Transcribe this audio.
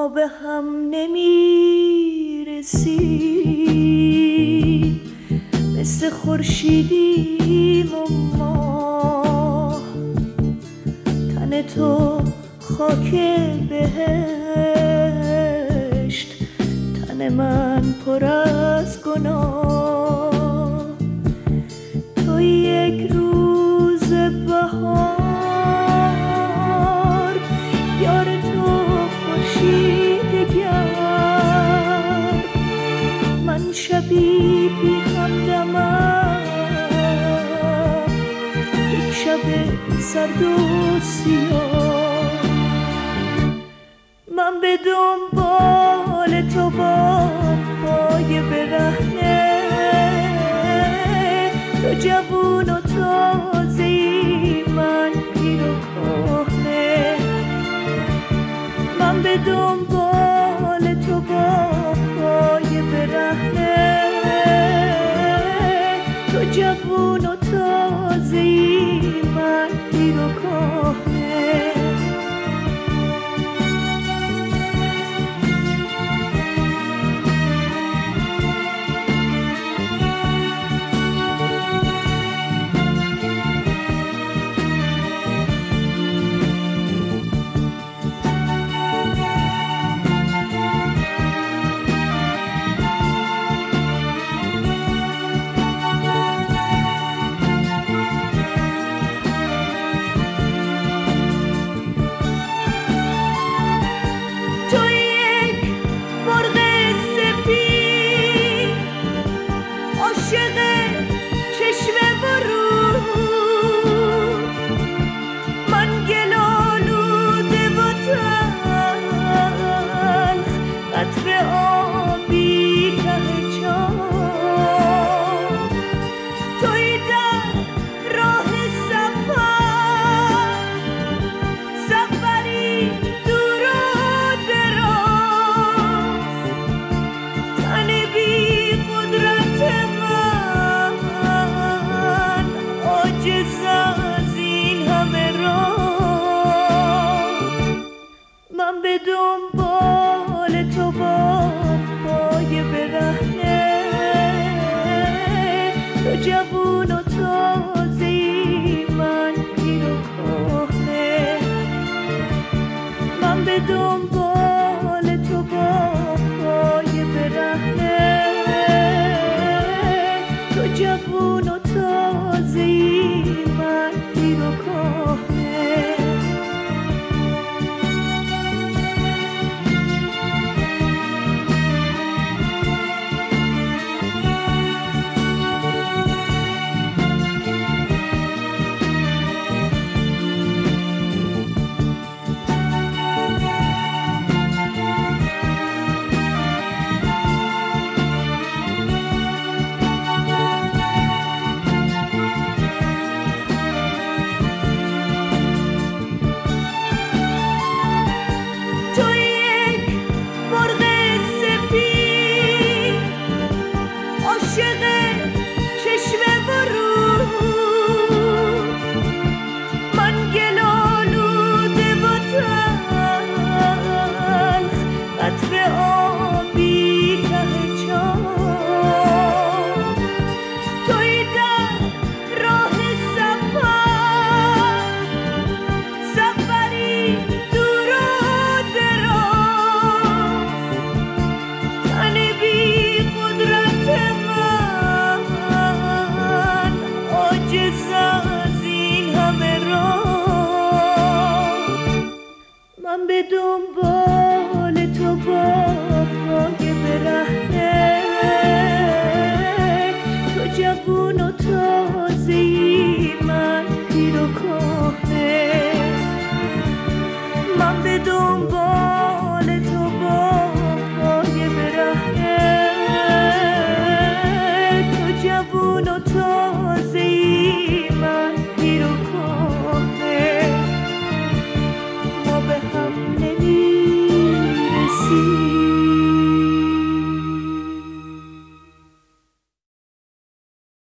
ما به هم نمیرسیم، مثل خورشیدیم و ماه. تن تو خاک بهشت، تن من پر از گناه. تو یک روز بهار، یار تو خورشید گرم، من شبی بی همدمم، یک شب سرد و سیاه. من به دنبال تو با پای برهنه، تو جوون و تازه‌ای، من پیر و کهنه. من به دنبال تو با پای برهنه، تو جوون و تازه‌ای، من پیر و کهنه. من به دنبال تو با پای برهنه، تو جوون